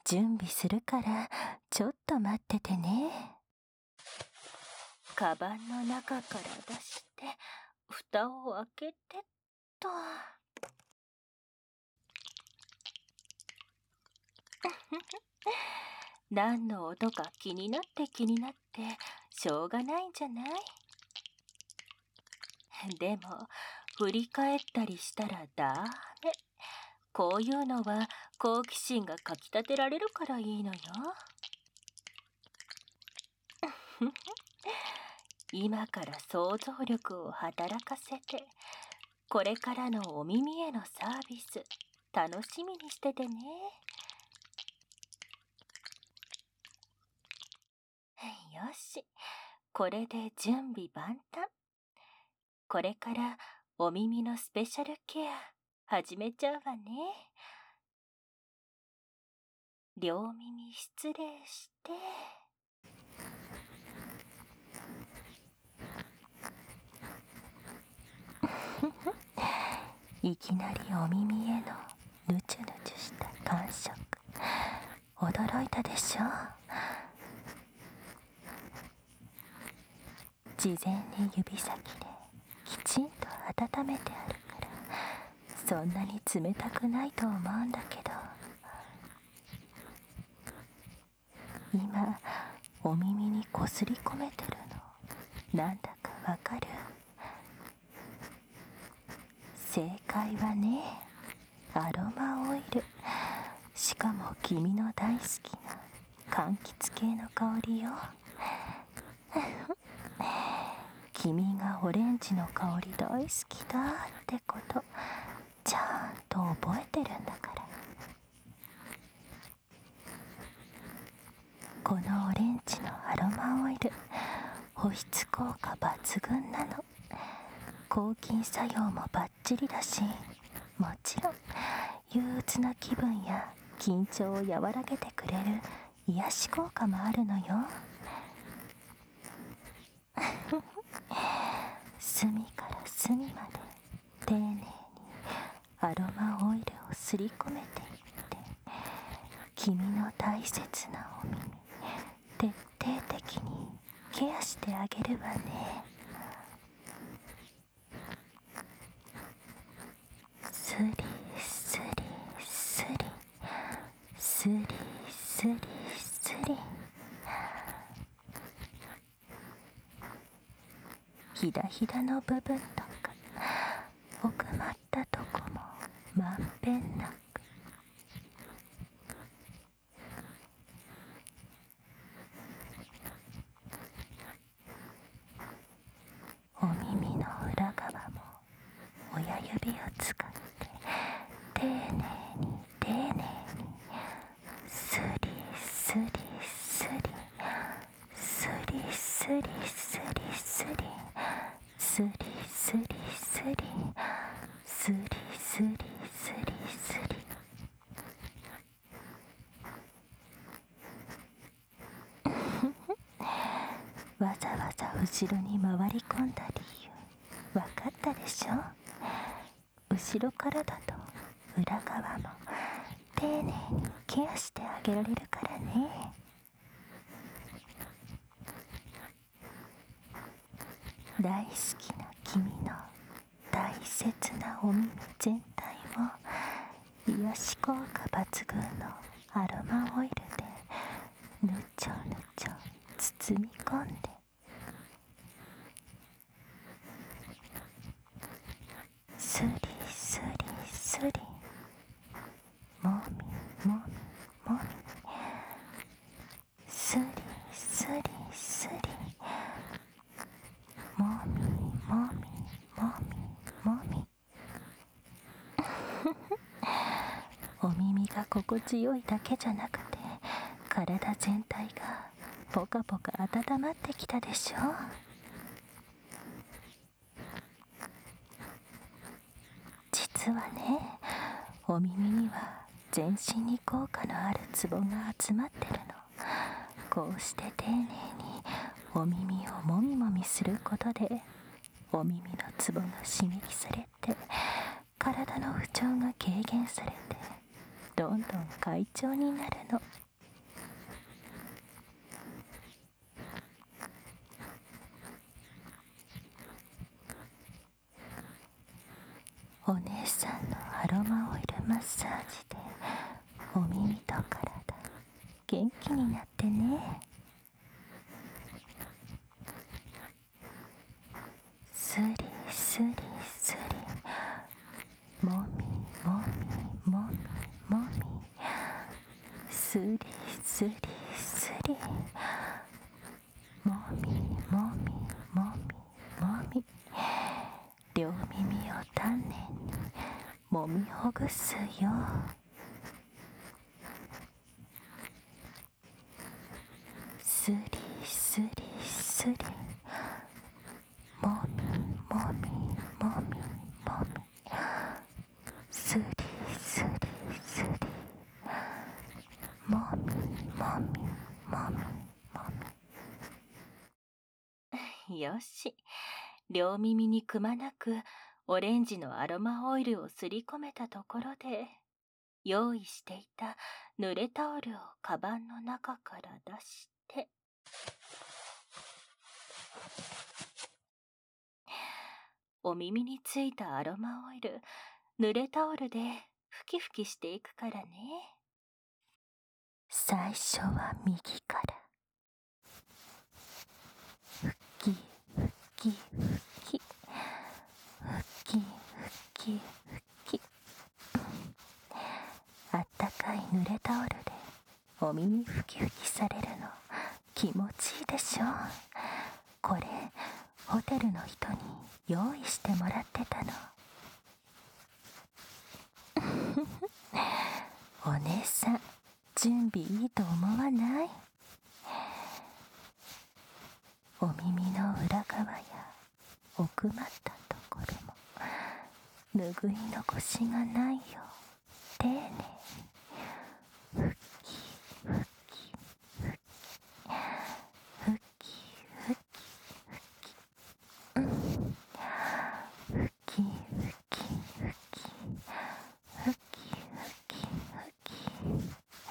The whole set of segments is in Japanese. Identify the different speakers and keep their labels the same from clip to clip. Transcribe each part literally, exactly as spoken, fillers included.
Speaker 1: 準備するからちょっと待っててね。カバンの中から出して蓋を開けてっと。何の音か気になって気になってしょうがないんじゃない？でも振り返ったりしたらダメ。こういうのは好奇心がかきたてられるからいいのよ。今から想像力を働かせて、これからのお耳へのサービス楽しみにしててね。よし、これで準備万端。これからお耳のスペシャルケア始めちゃうわね。両耳失礼して。いきなりお耳へのヌチュヌチュした感触、驚いたでしょ？事前に指先できちんと温めてあるからそんなに冷たくないと思うんだけど、今お耳にこすり込めてるのなんだかわかる？正解はね、アロマオイル。しかも君の大好きな柑橘系の香りよ。君がオレンジの香り大好きだってことちゃんと覚えてるんだから。このオレンジのアロマオイル、保湿効果抜群なの。抗菌作用もバッチリだし、もちろん憂鬱な気分や緊張を和らげてくれる癒し効果もあるのよ。隅から隅まで丁寧にアロマオイルをすり込めていって君の大切なお耳徹底的にケアしてあげるわね。スリスリスリスリスリスリ、ひだひだの部分とか奥まったとこもまんべんなく。お耳の裏側も親指を使って丁寧に丁寧にスリスリスリスリスリスリスリスリスリスリスリスリスリスリ。わざわざ後ろに回り込んだ理由わかったでしょ？後ろからだと裏側も丁寧にケアしてあげられるからね。大好きな君の大切なお耳全体を癒し効果抜群のアロマオイルでぬちょぬちょ包み込んで、スリスリスリもみもみもみスリスリスリもみもみもみもみ。お耳が心地よいだけじゃなくて体全体がポカポカ温まってきたでしょ？実はね、お耳には全身に効果のあるツボが集まってるの。こうして丁寧にお耳をもみもみすることでお耳のツボが刺激されて体の不調が軽減されてどんどん快調になるの。お姉さんのアロマオイルマッサージでお耳と体元気になってね。スリスリスリ、もみもみもみもみ、スリスリスリ、もみもみもみもみ、両耳を丹念にもみほぐすよ。スリスリスリ、もみもみもみもみ、スリスリスリ、もみもみもみもみ。よし、両耳にくまなくオレンジのアロマオイルをすり込めたところで、用意していた濡れタオルをカバンの中から出して、お耳についたアロマオイル、濡れタオルでふきふきしていくからね。最初は右から、ふきふきふき、ふきふきふき、あったかい濡れタオルでお耳ふきふきされるの気持ちいいでしょ。これホテルの人に用意してもらってたの。お姉さん、準備いいと思わない？お耳の裏側や奥まったところも拭い残しがないよ。丁寧にふきふきふきふきふきふき、うん、ふきふきふきふきふきふき。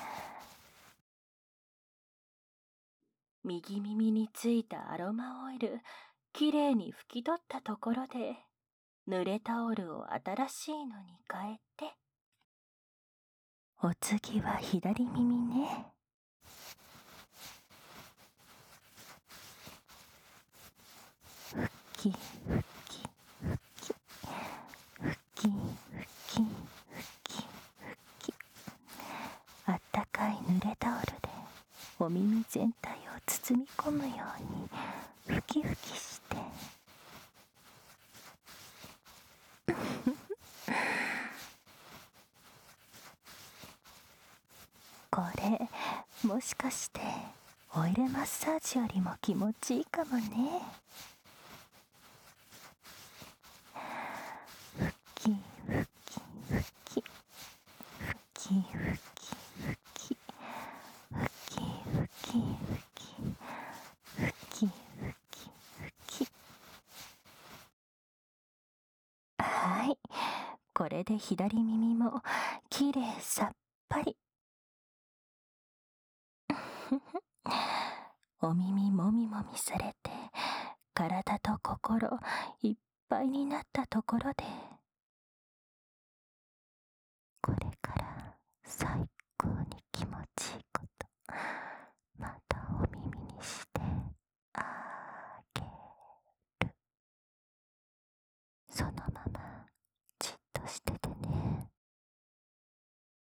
Speaker 1: 右耳についたアロマオイルきれいに拭き取ったところで、濡れタオルを新しいのに変えて、お次は左耳ね。ふきふきふきふきふきふきふき、あったかい濡れタオルでお耳全体を包み込むようにふきふきして、これもしかしてオイルマッサージよりも気持ちいいかもね。ふきふきふきふきふきふきふきふきふきふきふき。はい、これで左耳もきれいさっぱり。お耳もみもみされて体と心いっぱいになったところで、これから最高に気持ちいいこと、またお耳にしてあげる。そのまま